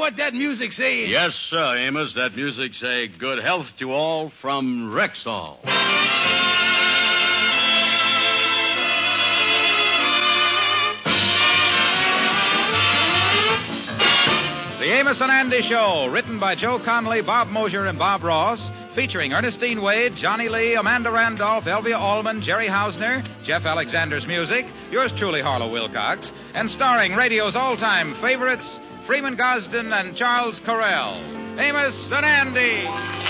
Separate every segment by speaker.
Speaker 1: what that music say?
Speaker 2: Yes, sir, Amos. That music say good health to all from Rexall.
Speaker 3: The Amos and Andy Show, written by Joe Connolly, Bob Mosier, and Bob Ross, featuring Ernestine Wade, Johnny Lee, Amanda Randolph, Elvia Allman, Jerry Hausner, Jeff Alexander's music, yours truly, Harlow Wilcox, and starring radio's all-time favorites, Freeman Gosden and Charles Correll. Amos and Andy.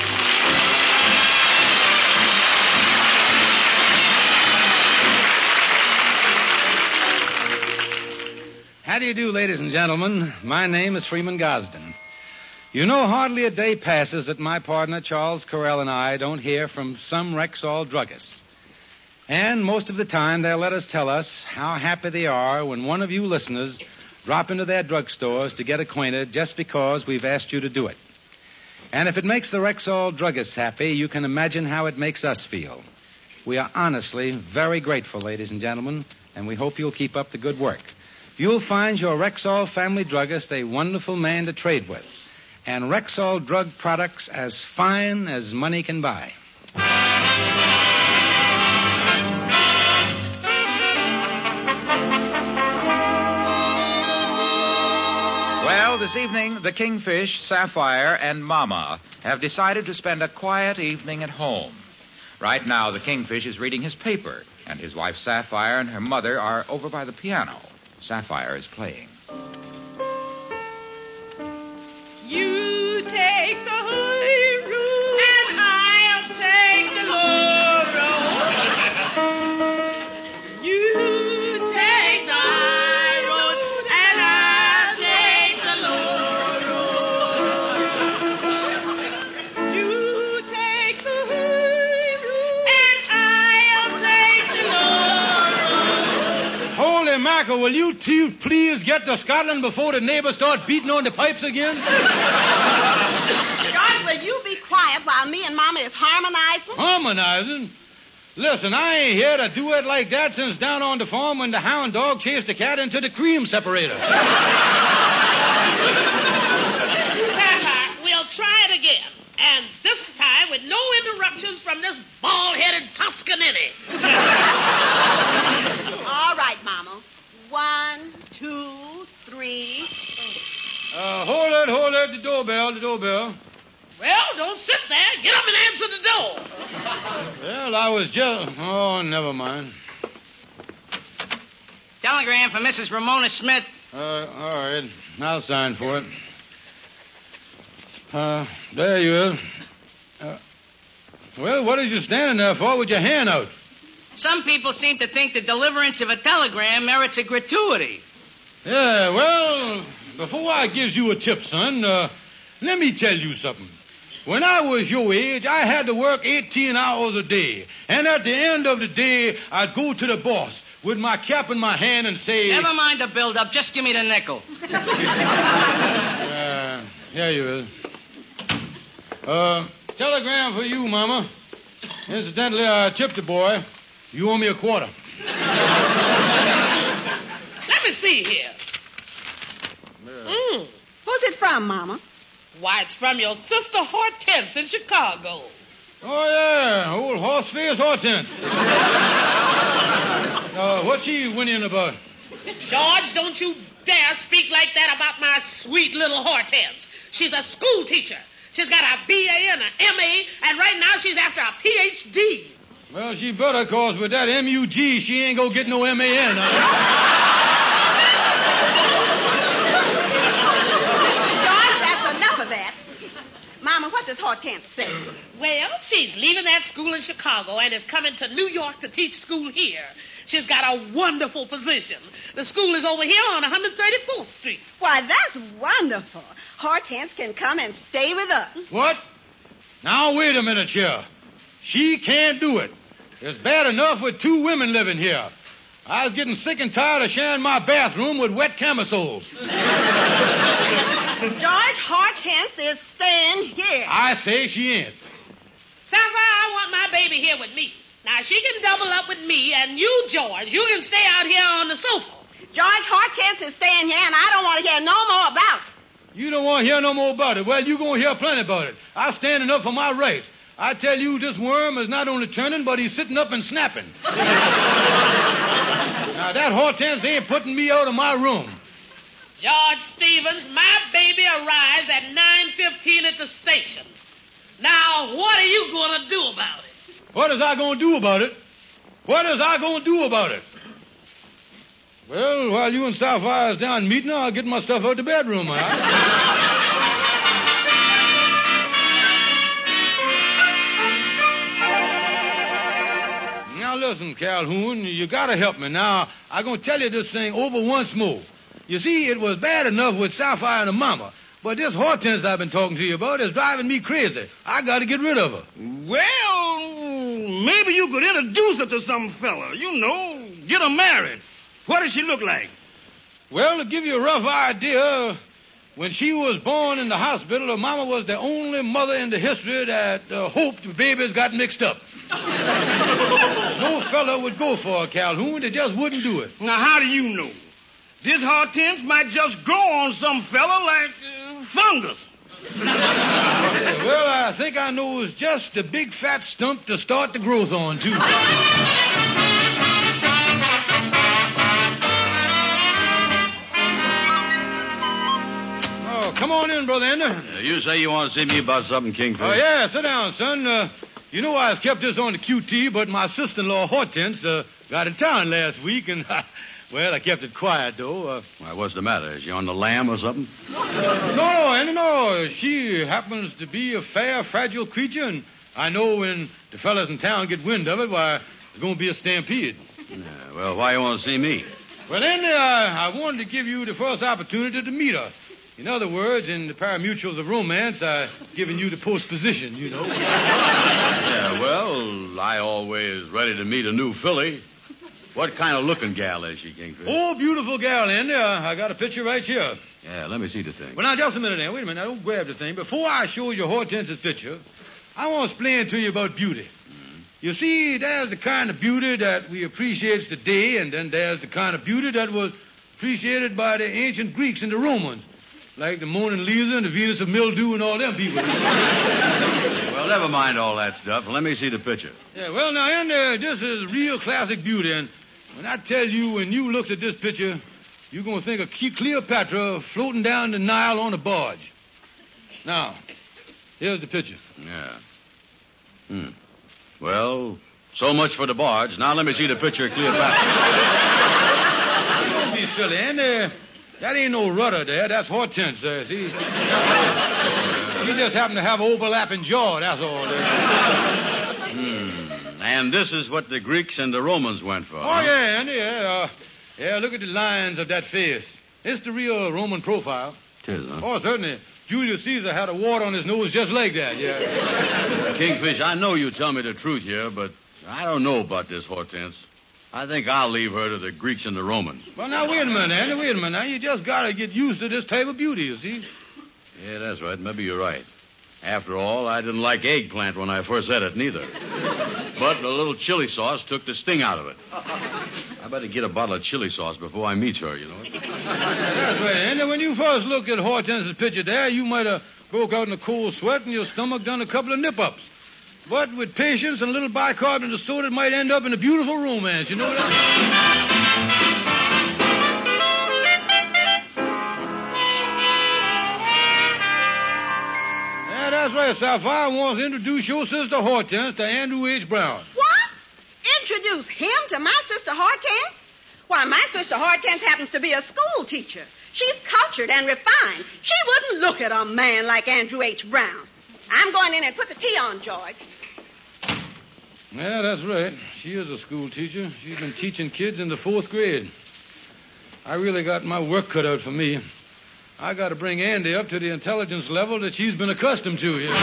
Speaker 1: How do you do, ladies and gentlemen? My name is Freeman Gosden. You know, hardly a day passes that my partner, Charles Correll, and I don't hear from some Rexall druggist. And most of the time, they'll let us tell us how happy they are when one of you listeners drop into their drugstores to get acquainted just because we've asked you to do it. And if it makes the Rexall druggists happy, you can imagine how it makes us feel. We are honestly very grateful, ladies and gentlemen, and we hope you'll keep up the good work. You'll find your Rexall family druggist a wonderful man to trade with, and Rexall drug products as fine as money can buy.
Speaker 3: Well, this evening, the Kingfish, Sapphire, and Mama have decided to spend a quiet evening at home. Right now, the Kingfish is reading his paper, and his wife Sapphire and her mother are over by the piano. Sapphire is playing.
Speaker 4: You take the high road, and I'll take the low road. You take the high road, and I'll take the low road. You take the high road, and I'll take the low road.
Speaker 1: Holy mackerel, will you two please get to Scotland before the neighbors start beating on the pipes again?
Speaker 5: George, will you be quiet while me and Mama is harmonizing?
Speaker 1: Harmonizing? Listen, I ain't here to do it like that since down on the farm when the hound dog chased the cat into the cream separator.
Speaker 4: Sapphire, we'll try it again. And this time with no interruptions from this bald-headed Toscanini.
Speaker 5: All right, Mama. 1, 2, 3.
Speaker 1: Hold it, the doorbell.
Speaker 4: Well, don't sit there. Get up and answer the door.
Speaker 1: Well, I was just... Oh, never mind.
Speaker 6: Telegram for Mrs. Ramona Smith.
Speaker 1: All right. I'll sign for it. There you are. Well, what is you standing there for with your hand out?
Speaker 6: Some people seem to think the deliverance of a telegram merits a gratuity.
Speaker 1: Yeah, well, before I gives you a tip, son, let me tell you something. When I was your age, I had to work 18 hours a day. And at the end of the day, I'd go to the boss with my cap in my hand and say...
Speaker 6: Never mind the build-up. Just give me the nickel.
Speaker 1: Here you is. Telegram for you, Mama. Incidentally, I tipped the boy. You owe me a quarter.
Speaker 4: Let me see here.
Speaker 5: Who's it from, Mama?
Speaker 4: Why, it's from your sister Hortense in Chicago.
Speaker 1: Oh, yeah, old horse-face Hortense. What's she whinnying about?
Speaker 4: George, don't you dare speak like that about my sweet little Hortense. She's a school teacher. She's got a BA and an MA, and right now she's after a PhD.
Speaker 1: Well, she better, cause with that MUG, she ain't gonna get no MAN.
Speaker 5: George, that's enough of that. Mama, what does Hortense say?
Speaker 4: Well, she's leaving that school in Chicago and is coming to New York to teach school here. She's got a wonderful position. The school is over here on 134th Street.
Speaker 5: Why, that's wonderful. Hortense can come and stay with us.
Speaker 1: What? Now, wait a minute here. She can't do it. It's bad enough with two women living here. I was getting sick and tired of sharing my bathroom with wet camisoles.
Speaker 5: George, Hortense is staying here.
Speaker 1: I say she ain't.
Speaker 4: Sapphire, I want my baby here with me. Now, she can double up with me, and you, George, you can stay out here on the sofa.
Speaker 5: George, Hortense is staying here, and I don't want to hear no more about it.
Speaker 1: You don't want to hear no more about it. Well, you going to hear plenty about it. I'm standing up for my rights. I tell you, this worm is not only turning, but he's sitting up and snapping. Now, that Hortense ain't putting me out of my room.
Speaker 4: George Stevens, my baby arrives at 9:15 at the station. Now, what are you going to do about it?
Speaker 1: What is I going to do about it? What is I going to do about it? Well, while you and Sapphire is down meeting, I'll get my stuff out the bedroom, all right? Now, listen, Calhoun, you got to help me. Now, I'm going to tell you this thing over once more. You see, it was bad enough with Sapphire and her mama, but this Hortense I've been talking to you about is driving me crazy. I got to get rid of her.
Speaker 7: Well, maybe you could introduce her to some fella. You know, get her married. What does she look like?
Speaker 1: Well, to give you a rough idea, when she was born in the hospital, her mama was the only mother in the history that hoped the babies got mixed up. No fella would go for her, Calhoun. They just wouldn't do it.
Speaker 7: Now, how do you know? This Hortense might just grow on some fella like fungus.
Speaker 1: Well, I think I know it's just a big fat stump to start the growth on, too. Oh, come on in, Brother Ender.
Speaker 2: You say you want to see me about something, Kingfish?
Speaker 1: Oh, yeah, sit down, son. You know I've kept this on the QT, but my sister-in-law, Hortense, got in town last week, and, well, I kept it quiet, though.
Speaker 2: Why, what's the matter? Is she on the lam or something?
Speaker 1: No, Andy, no. She happens to be a fair, fragile creature, and I know when the fellas in town get wind of it, why, there's going to be a stampede.
Speaker 2: Yeah, well, why you want to see me?
Speaker 1: Well, Andy, I wanted to give you the first opportunity to meet her. In other words, in the paramutuals of romance, I've given you the postposition, you know.
Speaker 2: Yeah, well, I always ready to meet a new filly. What kind of looking gal is she, Kingfish?
Speaker 1: Oh, beautiful gal, Andy. I got a picture right here.
Speaker 2: Yeah, let me see the thing.
Speaker 1: Well, now, just a minute, Andy. Wait a minute. Now, don't grab the thing. Before I show you Hortense's picture, I want to explain to you about beauty. Mm-hmm. You see, there's the kind of beauty that we appreciate today, and then there's the kind of beauty that was appreciated by the ancient Greeks and the Romans. Like the Mona Lisa and the Venus of Mildew and all them people.
Speaker 2: Well, never mind all that stuff. Let me see the picture.
Speaker 1: Yeah, well, now, Andy, this is real classic beauty, and when I tell you, when you looked at this picture, you're going to think of Cleopatra floating down the Nile on a barge. Now, here's the picture.
Speaker 2: Yeah. Well, so much for the barge. Now let me see the picture of Cleopatra.
Speaker 1: Don't be silly, Andy. That ain't no rudder there. That's Hortense. See? She just happened to have an overlapping jaw, that's all.
Speaker 2: And this is what the Greeks and the Romans went for.
Speaker 1: Oh, yeah, Andy, yeah. Yeah, look at the lines of that face. It's the real Roman profile.
Speaker 2: It is, huh?
Speaker 1: Oh, certainly. Julius Caesar had a wart on his nose just like that, yeah.
Speaker 2: Kingfish, I know you tell me the truth here, but I don't know about this Hortense. I think I'll leave her to the Greeks and the Romans.
Speaker 1: Well, now, wait a minute, Andy, wait a minute. Now, you just got to get used to this type of beauty, you see.
Speaker 2: Yeah, that's right. Maybe you're right. After all, I didn't like eggplant when I first had it, neither. But a little chili sauce took the sting out of it. I better get a bottle of chili sauce before I meet her, you know.
Speaker 1: That's right, Andy. When you first looked at Hortense's picture there, you might have broke out in a cold sweat and your stomach done a couple of nip-ups. But with patience and a little bicarbonate of soda, it might end up in a beautiful romance. You know that? Yeah, that's right, Sapphire. I want to introduce your sister Hortense to Andrew H. Brown.
Speaker 5: What? Introduce him to my sister Hortense? Why, my sister Hortense happens to be a school teacher. She's cultured and refined. She wouldn't look at a man like Andrew H. Brown. I'm going in and put the tea on, George.
Speaker 1: Yeah, that's right. She is a school teacher. She's been teaching kids in the 4th grade. I really got my work cut out for me. I got to bring Andy up to the intelligence level that she's been accustomed to here.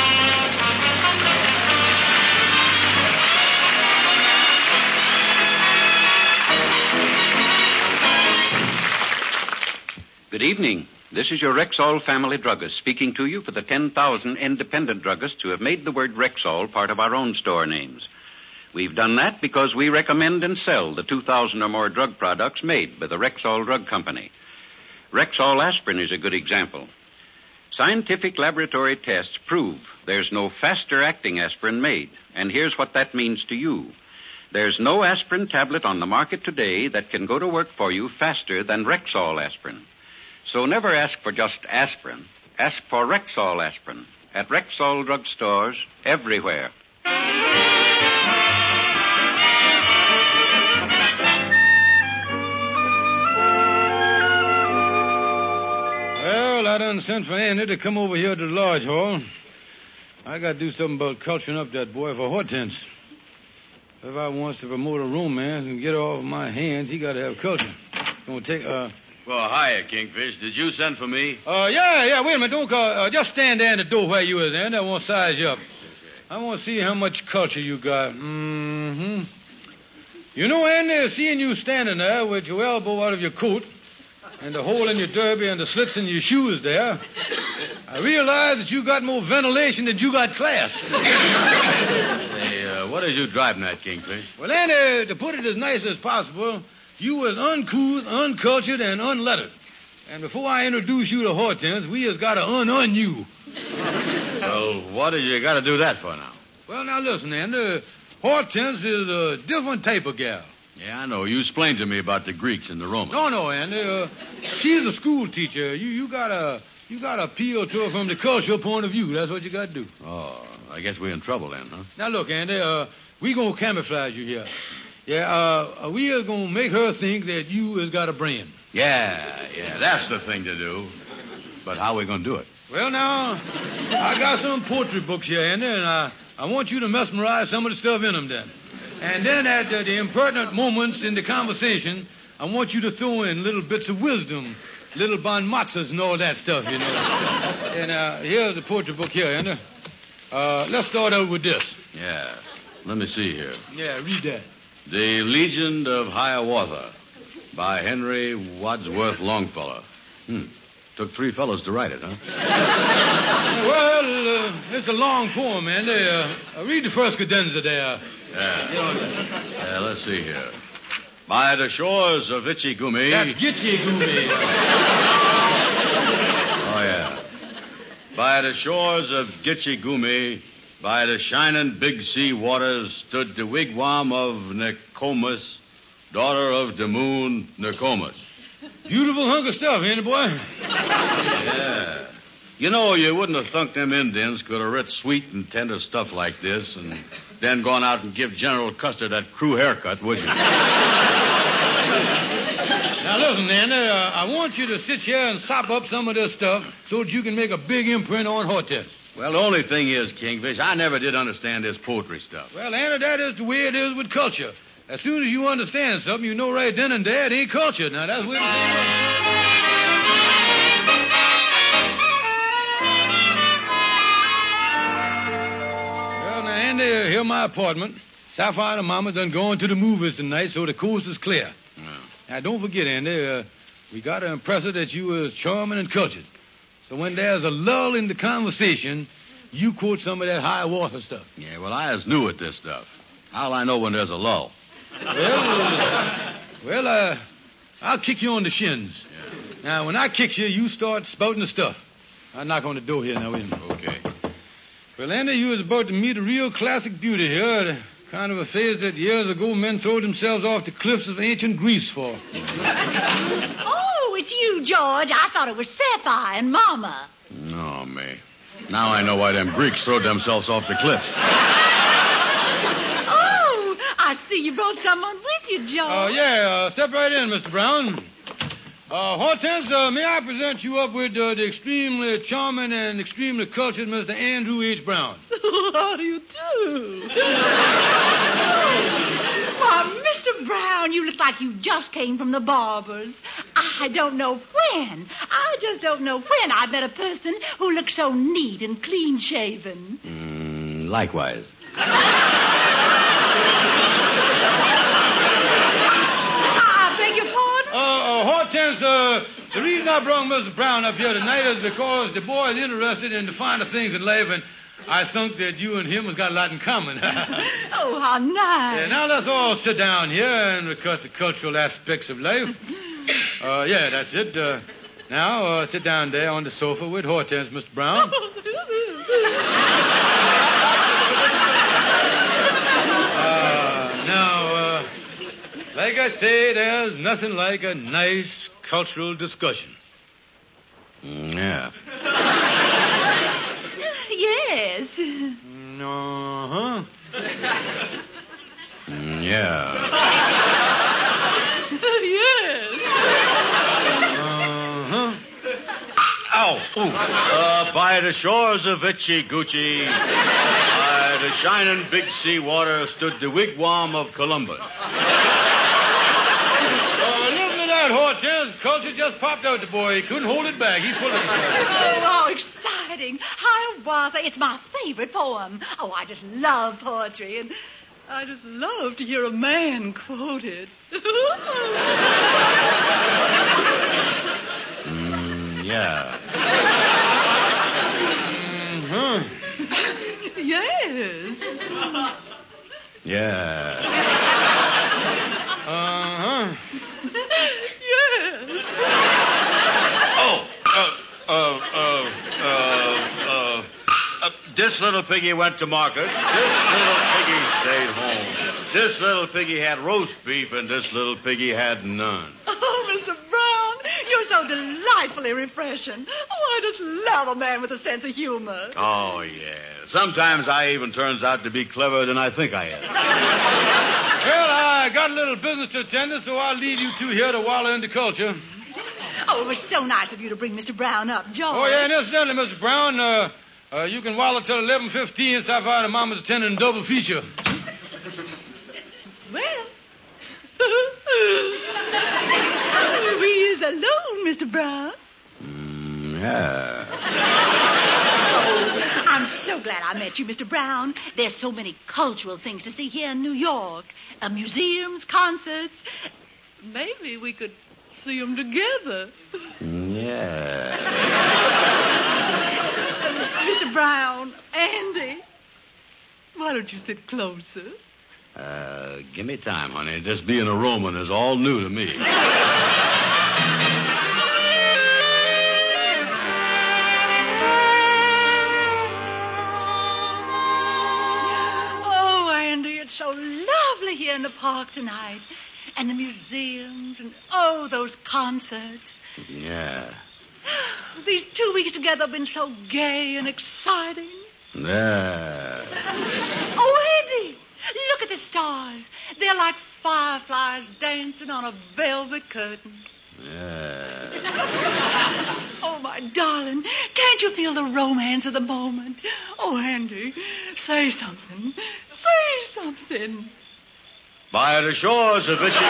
Speaker 8: Good evening. This is your Rexall family druggist speaking to you for the 10,000 independent druggists who have made the word Rexall part of our own store names. We've done that because we recommend and sell the 2,000 or more drug products made by the Rexall Drug Company. Rexall aspirin is a good example. Scientific laboratory tests prove there's no faster-acting aspirin made. And here's what that means to you. There's no aspirin tablet on the market today that can go to work for you faster than Rexall aspirin. So never ask for just aspirin. Ask for Rexall aspirin at Rexall drugstores everywhere.
Speaker 1: Well, I done sent for Andy to come over here to the lodge hall. I got to do something about culturing up that boy for Hortense. If I wants to promote a romance and get her off my hands, he got to have culture. Gonna take,
Speaker 2: Well, hiya, Kingfish. Did you send for me?
Speaker 1: Yeah, wait a minute. Don't call. Just stand there in the door where you is, Andy. I want to size you up. I want to see how much culture you got. Mm-hmm. You know, Andy, seeing you standing there with your elbow out of your coat and the hole in your derby and the slits in your shoes there, I realize that you got more ventilation than you got class.
Speaker 2: Hey, what is you driving at, Kingfish?
Speaker 1: Well, Andy, to put it as nice as possible, you was uncouth, uncultured, and unlettered. And before I introduce you to Hortense, we has got to un you.
Speaker 2: Well, what do you got to do that for now?
Speaker 1: Well, now listen, Andy. Hortense is a different type of gal.
Speaker 2: Yeah, I know. You explained to me about the Greeks and the Romans.
Speaker 1: No, Andy. She's a school teacher. You gotta appeal to her from the cultural point of view. That's what you got to do.
Speaker 2: Oh, I guess we're in trouble then, huh?
Speaker 1: Now look, Andy. We gonna camouflage you here. Yeah. We are gonna make her think that you has got a brain.
Speaker 2: Yeah, that's the thing to do. But how are we going to do it?
Speaker 1: Well, now, I got some poetry books here, Andy, and I want you to mesmerize some of the stuff in them then. And then at the impertinent moments in the conversation, I want you to throw in little bits of wisdom, little bon mots and all that stuff, you know. And here's the poetry book here, Andy. Let's start out with this.
Speaker 2: Yeah. Let me see here.
Speaker 1: Yeah, read that.
Speaker 2: The Legend of Hiawatha by Henry Wadsworth Longfellow. Took 3 fellows to write it, huh?
Speaker 1: Well, it's a long poem, Andy. Read the first cadenza there.
Speaker 2: Yeah. Let's see here. By the shores of Itchy Gumi.
Speaker 1: That's Gitchy Gumi.
Speaker 2: Oh, yeah. By the shores of Gitchy Gumi, by the shining big sea waters, stood the wigwam of Nokomis, daughter of the moon, Nokomis.
Speaker 1: Beautiful hunk of stuff, ain't it, boy?
Speaker 2: Yeah. You know, you wouldn't have thunk them Indians could have writ sweet and tender stuff like this and then gone out and give General Custer that crew haircut, would you?
Speaker 1: Now, listen, Andy, I want you to sit here and sop up some of this stuff so that you can make a big imprint on Hortense.
Speaker 2: Well, the only thing is, Kingfish, I never did understand this poetry stuff.
Speaker 1: Well, Andy, that is the way it is with culture. As soon as you understand something, you know right then and there it ain't culture. Now, that's what it is. Well, now, Andy, here's my apartment. Sapphire and Mama done going to the movies tonight, so the coast is clear.
Speaker 2: Yeah.
Speaker 1: Now, don't forget, Andy, we got to impress her that you is charming and cultured. So when there's a lull in the conversation, you quote some of that Hiawatha stuff.
Speaker 2: Yeah, well, I is new at this stuff. How'll I know when there's a lull?
Speaker 1: Well, I'll kick you on the shins.
Speaker 2: Yeah.
Speaker 1: Now, when I kick you, you start spouting the stuff. I'll knock on the door here now, wait a minute.
Speaker 2: Okay.
Speaker 1: Well, Andy, you was about to meet a real classic beauty here, the kind of a phase that years ago men threw themselves off the cliffs of ancient Greece for.
Speaker 9: Oh, it's you, George. I thought it was Sapphire and Mama.
Speaker 2: No, May. Now I know why them Greeks throwed themselves off the cliff.
Speaker 9: Oh, I see you brought someone with you, George.
Speaker 1: Step right in, Mr. Brown. Hortense, may I present you up with the extremely charming and extremely cultured Mr. Andrew H. Brown?
Speaker 9: How do you do? Why, Mr. Brown, you look like you just came from the barber's. I don't know when. I just don't know when I met a person who looks so neat and clean-shaven.
Speaker 2: Likewise.
Speaker 9: I beg your pardon?
Speaker 1: Hortense, the reason I brought Mr. Brown up here tonight is because the boy is interested in the finer things in life, and I think that you and him has got a lot in common.
Speaker 9: Oh, how nice.
Speaker 1: Yeah, now let's all sit down here and discuss the cultural aspects of life. That's it. Now, sit down there on the sofa with Hortense, Mr. Brown. Now, like I say, there's nothing like a nice cultural discussion.
Speaker 2: Yeah.
Speaker 9: Yes.
Speaker 1: Uh-huh.
Speaker 2: Yeah.
Speaker 9: Yes.
Speaker 1: Uh-huh.
Speaker 2: Ow. By the shores of Itchy Gucci, by the shining big sea water stood the wigwam of Columbus.
Speaker 1: Listen to that, Hortense. Culture just popped out the boy. He couldn't hold it back. He's full of it.
Speaker 9: Oh, how exciting. Hiawatha, it's my favorite poem. Oh, I just love poetry, and I just love to hear a man quoted.
Speaker 2: Yeah.
Speaker 1: Uh-huh.
Speaker 9: Yes.
Speaker 2: Yeah.
Speaker 1: Uh-huh.
Speaker 9: Yes.
Speaker 2: This little piggy went to market. This little piggy stayed home. This little piggy had roast beef, and this little piggy had none.
Speaker 9: Oh, Mr. Brown, you're so delightfully refreshing. Oh, I just love a man with a sense of humor.
Speaker 2: Oh, yeah. Sometimes I even turns out to be cleverer than I think I am.
Speaker 1: Well, I got a little business to attend to, so I'll leave you two here to wallow in the culture.
Speaker 9: Oh, it was so nice of you to bring Mr. Brown up, George.
Speaker 1: Oh, yeah, and incidentally, Mr. Brown, you can wallow till 11:15 and stop out, and Mama's attending a double feature.
Speaker 9: Well, we is alone, Mr. Brown.
Speaker 2: Yeah.
Speaker 9: Oh, I'm so glad I met you, Mr. Brown. There's so many cultural things to see here in New York. Museums, concerts. Maybe we could see them together.
Speaker 2: Yeah.
Speaker 9: Mr. Brown, Andy, why don't you sit closer?
Speaker 2: Give me time, honey. This being a Roman is all new to me.
Speaker 9: Oh, Andy, it's so lovely here in the park tonight. And the museums and, oh, those concerts.
Speaker 2: Yeah.
Speaker 9: These 2 weeks together have been so gay and exciting.
Speaker 2: Yeah.
Speaker 9: Oh, Andy, look at the stars. They're like fireflies dancing on a velvet curtain.
Speaker 2: Yeah.
Speaker 9: Oh, my darling, can't you feel the romance of the moment? Oh, Andy, say something. Say something.
Speaker 2: By the shores of Itchy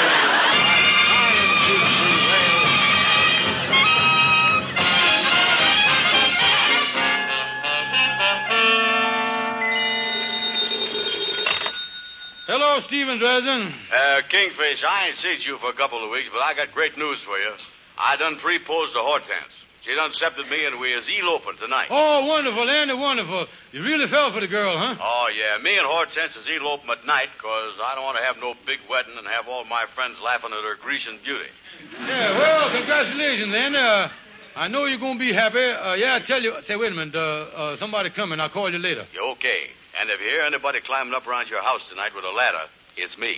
Speaker 1: Hello, Stephen Dresden.
Speaker 2: Kingfish, I ain't seen you for a couple of weeks, but I got great news for you. I done proposed to Hortense. She done accepted me, and we is eloping tonight.
Speaker 1: Oh, wonderful, Andy, wonderful. You really fell for the girl, huh?
Speaker 2: Oh, yeah. Me and Hortense is eloping at night, because I don't want to have no big wedding and have all my friends laughing at her Grecian beauty.
Speaker 1: Yeah, well, congratulations, then. I know you're going to be happy. I tell you. Say, wait a minute. Somebody coming. I'll call you later.
Speaker 2: You okay. And if you hear anybody climbing up around your house tonight with a ladder, it's me.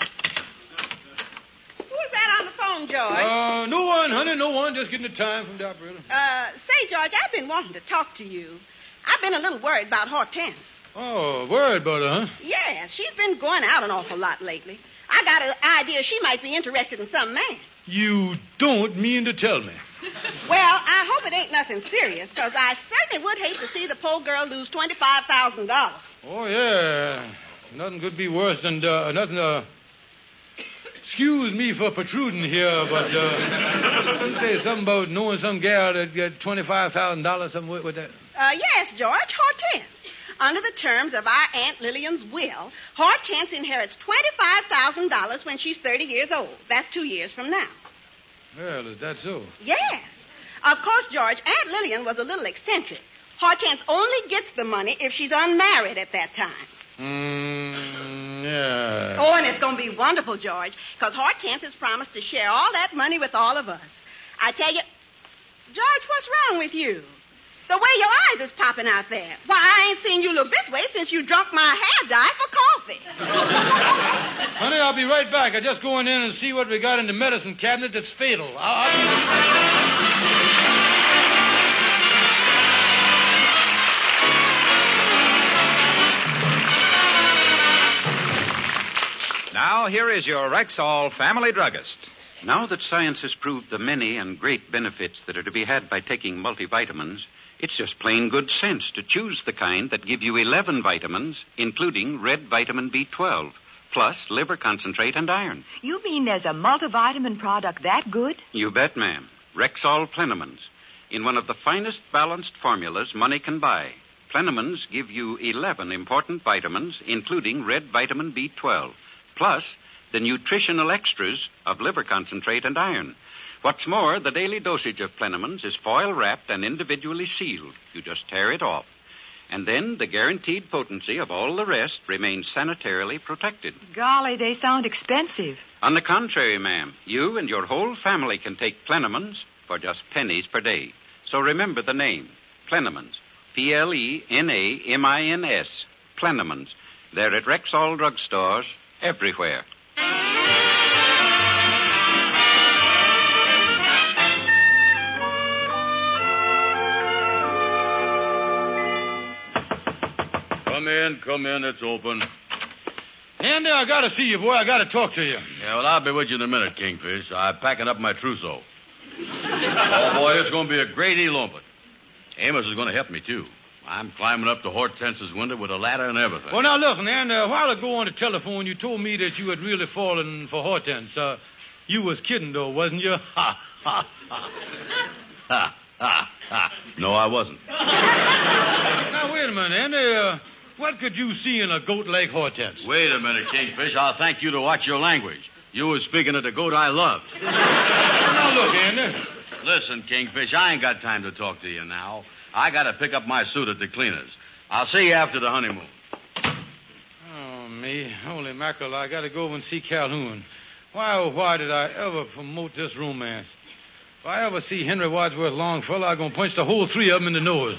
Speaker 5: Who's that on the phone, George?
Speaker 1: No one, honey, no one. Just getting the time from the operator.
Speaker 5: Say, George, I've been wanting to talk to you. I've been a little worried about Hortense.
Speaker 1: Oh, worried about her, huh?
Speaker 5: Yes, she's been going out an awful lot lately. I got an idea she might be interested in some man.
Speaker 1: You don't mean to tell me.
Speaker 5: Well, I hope it ain't nothing serious, because I certainly would hate to see the poor girl lose $25,000.
Speaker 1: Oh, yeah. Nothing could be worse than nothing. Excuse me for protruding here, but you say something about knowing some gal that get $25,000, something with that.
Speaker 5: Yes, George, Hortense. Under the terms of our Aunt Lillian's will, Hortense inherits $25,000 when she's 30 years old. That's 2 years from now.
Speaker 1: Well, is that so?
Speaker 5: Yes. Of course, George, Aunt Lillian was a little eccentric. Hortense only gets the money if she's unmarried at that time.
Speaker 1: Yeah.
Speaker 5: Oh, and it's going to be wonderful, George, because Hortense has promised to share all that money with all of us. I tell you, George, what's wrong with you? The way your eyes is popping out there. Why, I ain't seen you look this way since you drunk my hair dye for coffee.
Speaker 1: Honey, I'll be right back. I'm just going in and see what we got in the medicine cabinet that's fatal.
Speaker 3: Now, here is your Rexall family druggist.
Speaker 8: Now that science has proved the many and great benefits that are to be had by taking multivitamins, it's just plain good sense to choose the kind that give you 11 vitamins, including red vitamin B12, plus liver concentrate and iron.
Speaker 10: You mean there's a multivitamin product that good?
Speaker 8: You bet, ma'am. Rexall Plenamins. In one of the finest balanced formulas money can buy. Plenamins give you 11 important vitamins, including red vitamin B12, plus the nutritional extras of liver concentrate and iron. What's more, the daily dosage of Plenamins is foil-wrapped and individually sealed. You just tear it off. And then the guaranteed potency of all the rest remains sanitarily protected.
Speaker 10: Golly, they sound expensive.
Speaker 8: On the contrary, ma'am, you and your whole family can take Plenamins for just pennies per day. So remember the name, Plenamins. Plenamins. Plenamins. They're at Rexall drugstores everywhere.
Speaker 2: Come in, it's open.
Speaker 1: Andy, I gotta see you, boy. I gotta talk to you.
Speaker 2: Yeah, well, I'll be with you in a minute, Kingfish. I'm packing up my trousseau. Oh, boy, it's going to be a great elopement. Amos is going to help me, too. I'm climbing up to Hortense's window with a ladder and everything.
Speaker 1: Well, now, listen, Andy, a while ago on the telephone, you told me that you had really fallen for Hortense. You was kidding, though, wasn't you?
Speaker 2: Ha, ha, ha. Ha, ha, ha. No, I wasn't.
Speaker 1: Now, wait a minute, Andy. What could you see in a goat like Hortense?
Speaker 2: Wait a minute, Kingfish. I'll thank you to watch your language. You was speaking of the goat I love.
Speaker 1: Now, look, Andy.
Speaker 2: Listen, Kingfish, I ain't got time to talk to you now. I got to pick up my suit at the cleaners. I'll see you after the honeymoon.
Speaker 1: Oh, me. Holy mackerel, I got to go over and see Calhoun. Why, oh, why did I ever promote this romance? If I ever see Henry Wadsworth Longfellow, I'm going to punch the whole three of them in the nose.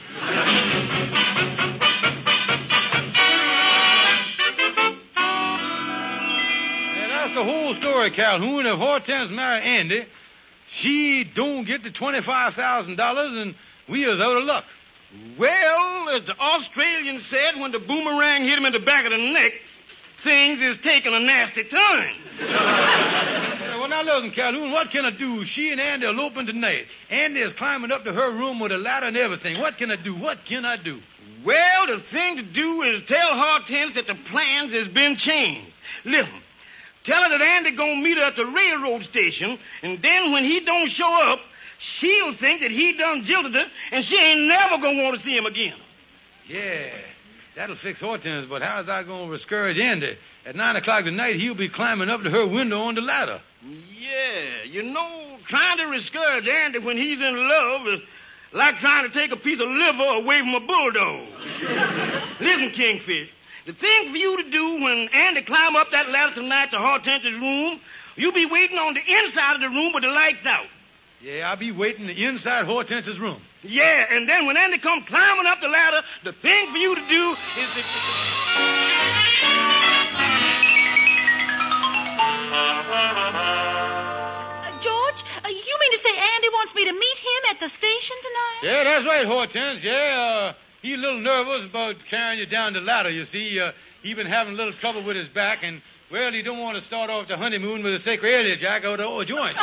Speaker 1: The whole story, Calhoun. If Hortense marry Andy, she don't get the $25,000 and we is out of luck.
Speaker 7: Well, as the Australian said when the boomerang hit him in the back of the neck, things is taking a nasty turn.
Speaker 1: Well, now listen, Calhoun, what can I do? She and Andy are eloping tonight. Andy is climbing up to her room with a ladder and everything. What can I do? What can I do?
Speaker 7: Well, the thing to do is tell Hortense that the plans has been changed. Listen. Tell her that Andy gonna meet her at the railroad station, and then when he don't show up, she'll think that he done jilted her, and she ain't never gonna want to see him again.
Speaker 1: Yeah, that'll fix Hortense, but how's I gonna discourage Andy? At 9 o'clock tonight, he'll be climbing up to her window on the ladder.
Speaker 7: Yeah, you know, trying to discourage Andy when he's in love is like trying to take a piece of liver away from a bulldog. Listen, Kingfish. The thing for you to do when Andy climb up that ladder tonight to Hortense's room, you be waiting on the inside of the room with the lights out.
Speaker 1: Yeah, I'll be waiting inside Hortense's room.
Speaker 7: Yeah, and then when Andy come climbing up the ladder, the thing for you to do is to...
Speaker 9: George, you mean to say Andy wants me to meet him at the station tonight?
Speaker 1: Yeah, that's right, Hortense. Yeah, he's a little nervous about carrying you down the ladder, you see. He's been having a little trouble with his back, and, well, he don't want to start off the honeymoon with a sacroiliac jack out of a joint.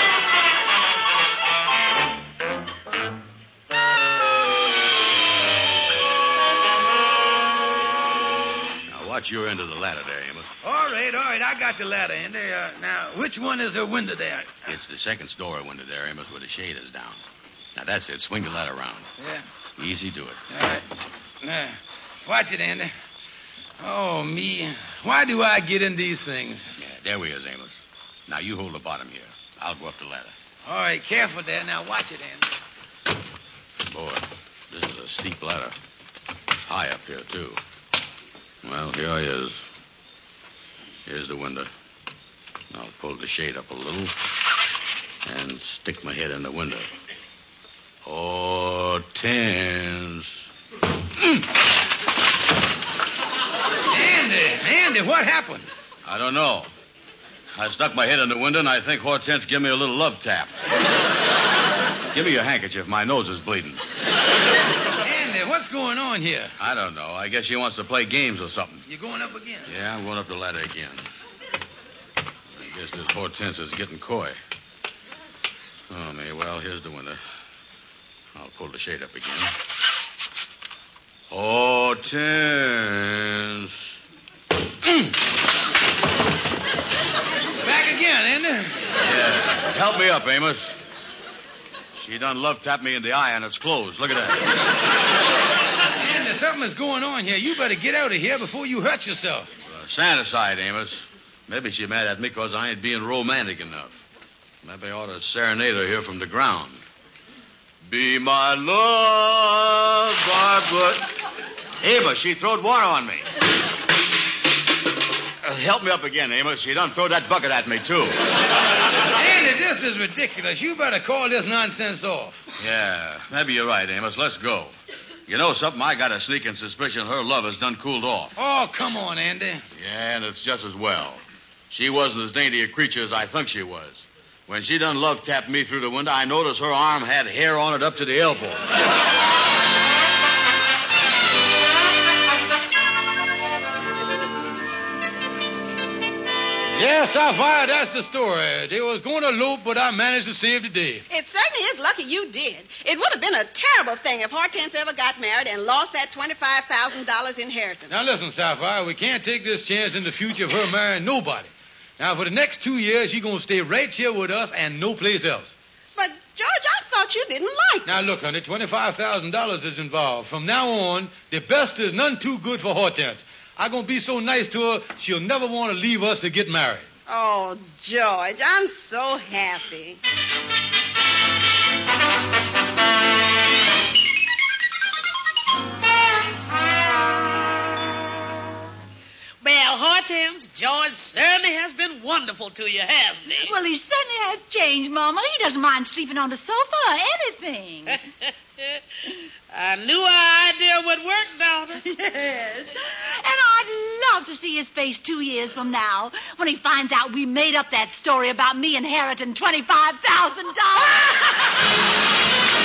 Speaker 2: Now, watch your end of the ladder there, Amos.
Speaker 1: All right, I got the ladder, Andy. Now, which one is the window there?
Speaker 2: It's the second story window there, Amos, where the shade is down. Now, that's it. Swing the ladder around.
Speaker 1: Yeah.
Speaker 2: Easy do it.
Speaker 1: All right. Now, watch it, Andy. Oh, me. Why do I get in these things?
Speaker 2: Yeah, there we is, Amos. Now, you hold the bottom here. I'll go up the ladder.
Speaker 1: All right, careful there. Now, watch it, Andy.
Speaker 2: Boy, this is a steep ladder. High up here, too. Well, here he is. Here's the window. I'll pull the shade up a little and stick my head in the window. Hortense.
Speaker 1: Andy, what happened?
Speaker 2: I don't know. I stuck my head in the window, and I think Hortense gave me a little love tap. Give me your handkerchief. My nose is bleeding.
Speaker 1: Andy, what's going on here?
Speaker 2: I don't know. I guess she wants to play games or something.
Speaker 1: You going up again?
Speaker 2: Yeah, I'm going up the ladder again. I guess this Hortense is getting coy. Oh, me. Well, here's the window. I'll pull the shade up again. Hortense.
Speaker 1: Back again, Andy.
Speaker 2: Yeah. Help me up, Amos. She done love tapped me in the eye, and it's closed. Look at that.
Speaker 1: Andy, something is going on here. You better get out of here before you hurt yourself.
Speaker 2: Stand aside, Amos. Maybe she's mad at me because I ain't being romantic enough. Maybe I ought to serenade her here from the ground. Be my love, Barbara. Amos, she throwed water on me. Help me up again, Amos. She done throw that bucket at me, too.
Speaker 1: Andy, this is ridiculous. You better call this nonsense off.
Speaker 2: Yeah, maybe you're right, Amos. Let's go. You know something? I got a sneaking suspicion her love has done cooled off.
Speaker 1: Oh, come on, Andy.
Speaker 2: Yeah, and it's just as well. She wasn't as dainty a creature as I think she was. When she done love tapped me through the window, I noticed her arm had hair on it up to the elbow.
Speaker 1: Yes, Sapphire, that's the story. They was going to elope, but I managed to save the day.
Speaker 5: It certainly is lucky you did. It would have been a terrible thing if Hortense ever got married and lost that $25,000 inheritance.
Speaker 1: Now, listen, Sapphire, we can't take this chance in the future of her marrying nobody. Now, for the next 2 years, she's going to stay right here with us and no place else.
Speaker 5: But, George, I thought you didn't like
Speaker 1: Now, look, honey, $25,000 is involved. From now on, the best is none too good for Hortense. I'm going to be so nice to her, she'll never want to leave us to get married.
Speaker 5: Oh, George, I'm so happy.
Speaker 4: Well, Hortense, George certainly has been wonderful to you, hasn't he?
Speaker 9: Well, he certainly has changed, Mama. He doesn't mind sleeping on the sofa or anything.
Speaker 4: I knew our idea would work, daughter.
Speaker 9: Yes. And I'd love to see his face 2 years from now when he finds out we made up that story about me inheriting $25,000.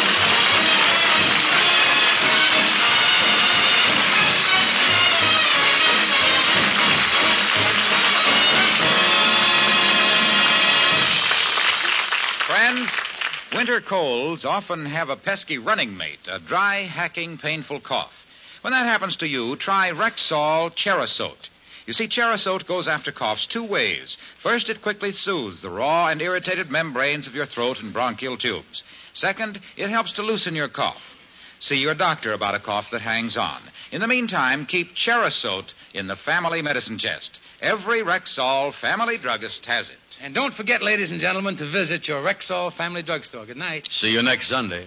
Speaker 3: Friends, winter colds often have a pesky running mate, a dry, hacking, painful cough. When that happens to you, try Rexall Cherasote. You see, Cherasote goes after coughs 2 ways. First, it quickly soothes the raw and irritated membranes of your throat and bronchial tubes. Second, it helps to loosen your cough. See your doctor about a cough that hangs on. In the meantime, keep Cherasote in the family medicine chest. Every Rexall family druggist has it.
Speaker 1: And don't forget, ladies and gentlemen, to visit your Rexall Family Drugstore. Good night.
Speaker 2: See you next Sunday.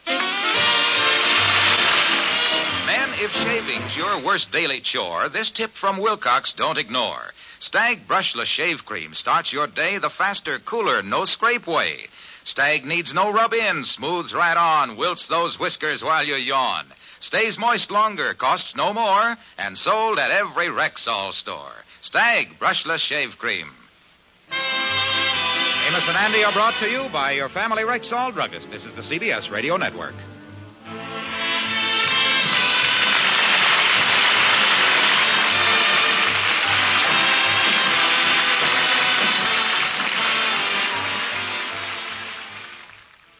Speaker 3: Men, if shaving's your worst daily chore, this tip from Wilcox don't ignore. Stag Brushless Shave Cream starts your day the faster, cooler, no-scrape way. Stag needs no rub-in, smooths right on, wilts those whiskers while you yawn. Stays moist longer, costs no more, and sold at every Rexall store. Stag Brushless Shave Cream. Amos and Andy are brought to you by your family Rexall druggist. This is the CBS Radio Network.